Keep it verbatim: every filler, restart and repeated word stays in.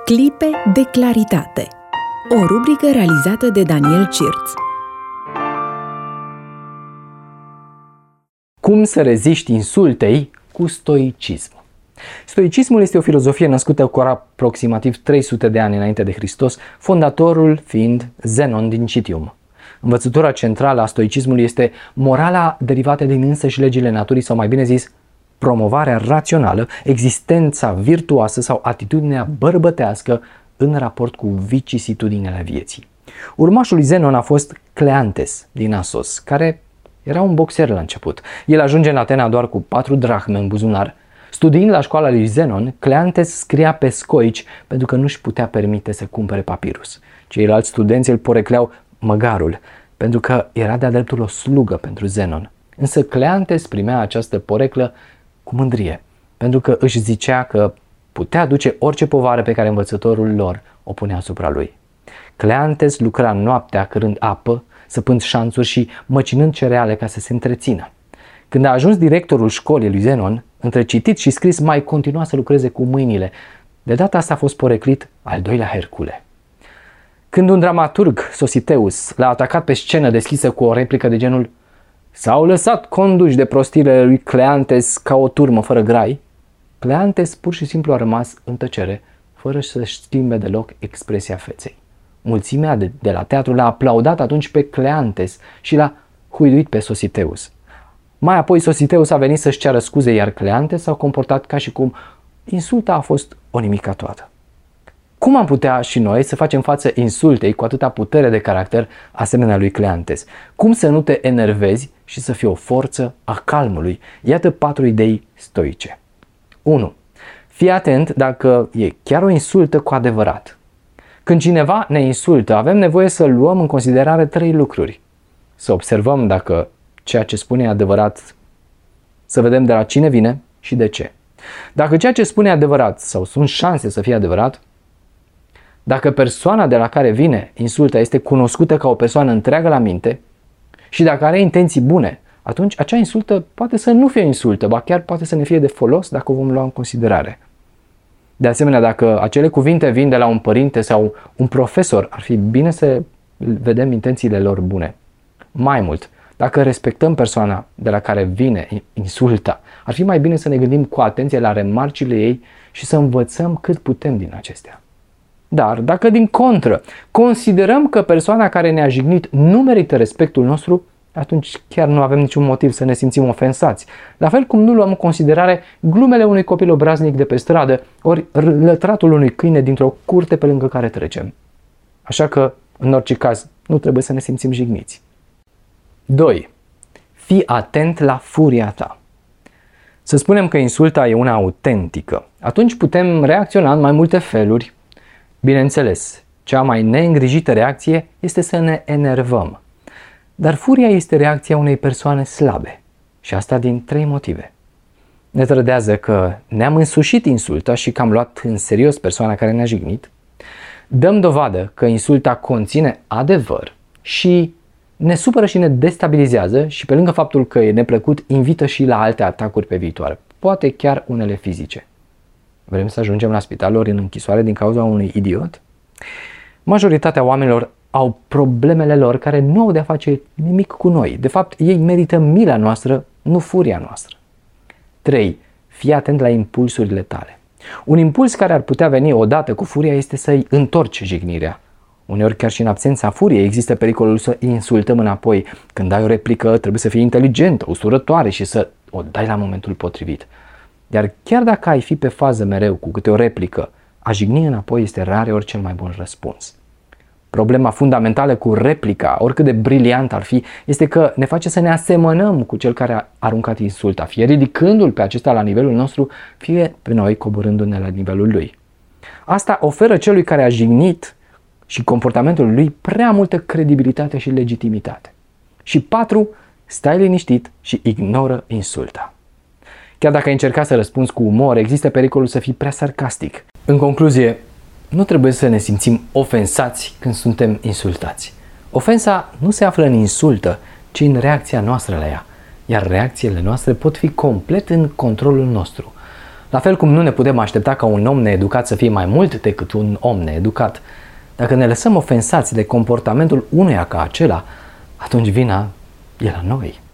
Clipe de claritate. O rubrică realizată de Daniel Cirț. Cum să reziști insultei cu stoicism? Stoicismul este o filozofie născută cu aproximativ trei sute de ani înainte de Hristos, fondatorul fiind Zenon din Citium. Învățătura centrală a stoicismului este morala derivată din însăși legile naturii, sau mai bine zis, promovarea rațională, existența virtuoasă sau atitudinea bărbătească în raport cu vicisitudinile vieții. Urmașul lui Zenon a fost Cleantes din Asos, care era un boxer la început. El ajunge în Atena doar cu patru drahme în buzunar. Studiind la școala lui Zenon, Cleantes scria pe scoici pentru că nu-și putea permite să cumpere papirus. Ceilalți studenți îl porecleau măgarul, pentru că era de-a dreptul o slugă pentru Zenon. Însă Cleantes primea această poreclă cu mândrie, pentru că își zicea că putea duce orice povară pe care învățătorul lor o punea asupra lui. Cleantes lucra noaptea cărând apă, săpând șanțuri și măcinând cereale ca să se întrețină. Când a ajuns directorul școlii lui Zenon, între citit și scris mai continua să lucreze cu mâinile. De data asta a fost poreclit al doilea Hercule. Când un dramaturg, Sositeus, l-a atacat pe scenă deschisă cu o replică de genul "S-au lăsat conduși de prostiile lui Cleantes ca o turmă fără grai", Cleantes pur și simplu a rămas în tăcere, fără să-și schimbe deloc expresia feței. Mulțimea de, de la teatru l-a aplaudat atunci pe Cleantes și l-a huiduit pe Sositeus. Mai apoi Sositeus a venit să-și ceară scuze, iar Cleantes s-a comportat ca și cum insulta a fost o nimica toată. Cum am putea și noi să facem față insultei cu atâta putere de caracter asemenea lui Cleantes? Cum să nu te enervezi și să fii o forță a calmului? Iată patru idei stoice. unu. Fii atent dacă e chiar o insultă cu adevărat. Când cineva ne insultă, avem nevoie să luăm în considerare trei lucruri. Să observăm dacă ceea ce spune e adevărat, să vedem de la cine vine și de ce. Dacă ceea ce spune e adevărat sau sunt șanse să fie adevărat, dacă persoana de la care vine insulta este cunoscută ca o persoană întreagă la minte și dacă are intenții bune, atunci acea insultă poate să nu fie insultă, ba chiar poate să ne fie de folos dacă o vom lua în considerare. De asemenea, dacă acele cuvinte vin de la un părinte sau un profesor, ar fi bine să vedem intențiile lor bune. Mai mult, dacă respectăm persoana de la care vine insulta, ar fi mai bine să ne gândim cu atenție la remarcile ei și să învățăm cât putem din acestea. Dar dacă din contră considerăm că persoana care ne-a jignit nu merită respectul nostru, atunci chiar nu avem niciun motiv să ne simțim ofensați. La fel cum nu luăm în considerare glumele unui copil obraznic de pe stradă, ori lătratul unui câine dintr-o curte pe lângă care trecem. Așa că, în orice caz, nu trebuie să ne simțim jigniți. doi. Fii atent la furia ta. Să spunem că insulta e una autentică. Atunci putem reacționa în mai multe feluri. Bineînțeles, cea mai neîngrijită reacție este să ne enervăm. Dar furia este reacția unei persoane slabe. Și asta din trei motive. Ne trădează că ne-am însușit insulta și că am luat în serios persoana care ne-a jignit. Dăm dovadă că insulta conține adevăr și ne supără și ne destabilizează și, pe lângă faptul că e neplăcut, invită și la alte atacuri pe viitor, poate chiar unele fizice. Vrem să ajungem la spital ori în închisoare din cauza unui idiot? Majoritatea oamenilor au problemele lor care nu au de-a face nimic cu noi. De fapt, ei merită mila noastră, nu furia noastră. trei. Fii atent la impulsurile tale. Un impuls care ar putea veni odată cu furia este să-i întorci jignirea. Uneori, chiar și în absența furiei, există pericolul să insultăm înapoi. Când dai o replică, trebuie să fii inteligentă, usurătoare și să o dai la momentul potrivit. Iar chiar dacă ai fi pe fază mereu cu câte o replică, a jigni înapoi este rareori cel mai bun răspuns. Problema fundamentală cu replica, oricât de briliant ar fi, este că ne face să ne asemănăm cu cel care a aruncat insulta, fie ridicându-l pe acesta la nivelul nostru, fie pe noi coborându-ne la nivelul lui. Asta oferă celui care a jignit și comportamentul lui prea multă credibilitate și legitimitate. Și patru. Stai liniștit și ignoră insulta. Chiar dacă ai încercat să răspunzi cu umor, există pericolul să fii prea sarcastic. În concluzie, nu trebuie să ne simțim ofensați când suntem insultați. Ofensa nu se află în insultă, ci în reacția noastră la ea, iar reacțiile noastre pot fi complet în controlul nostru. La fel cum nu ne putem aștepta ca un om needucat să fie mai mult decât un om needucat, dacă ne lăsăm ofensați de comportamentul unuia ca acela, atunci vina e la noi.